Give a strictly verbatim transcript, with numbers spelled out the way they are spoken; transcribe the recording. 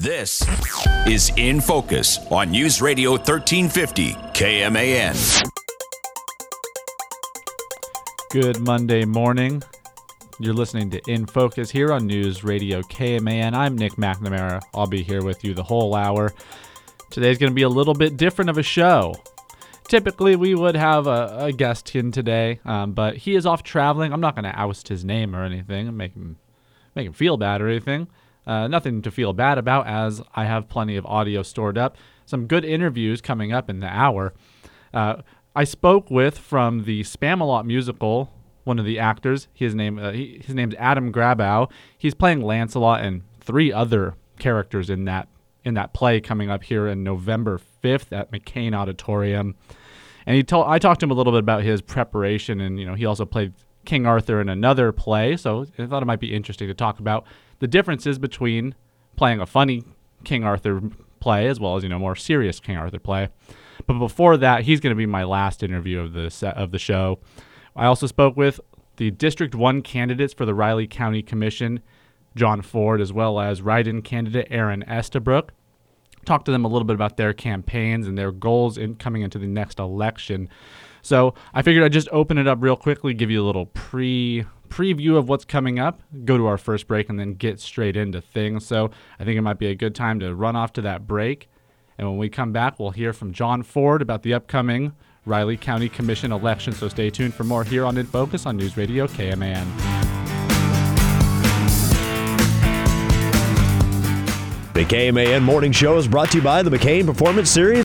This is In Focus on News Radio thirteen fifty K M A N. Good Monday morning. You're listening to In Focus here on News Radio K M A N. I'm Nick McNamara. I'll be here with you the whole hour. Today's going to be a little bit different of a show. Typically, we would have a, a guest in today, um, but he is off traveling. I'm not going to oust his name or anything and make him, make him feel bad or anything. Uh, nothing to feel bad about, as I have plenty of audio stored up. Some good interviews coming up in the hour. Uh, I spoke with, from the Spamalot musical, one of the actors. His name uh, he, his name's Adam Grabow. He's playing Lancelot and three other characters in that in that play coming up here in November fifth at McCain Auditorium. And he told I talked to him a little bit about his preparation, and you know he also played King Arthur in another play, so I thought it might be interesting to talk about the differences between playing a funny King Arthur play as well as, you know, more serious King Arthur play. But before that, he's going to be my last interview of the set of the show. I also spoke with the District one candidates for the Riley County Commission, John Ford, as well as write-in candidate Aaron Estabrook. Talked to them a little bit about their campaigns and their goals in coming into the next election. So I figured I'd just open it up real quickly, give you a little pre preview of what's coming up, go to our first break, and then get straight into things. So I think it might be a good time to run off to that break. And when we come back, we'll hear from John Ford about the upcoming Riley County Commission election. So stay tuned for more here on In Focus on News Radio K M A N. The K M A N Morning Show is brought to you by the McCain Performance Series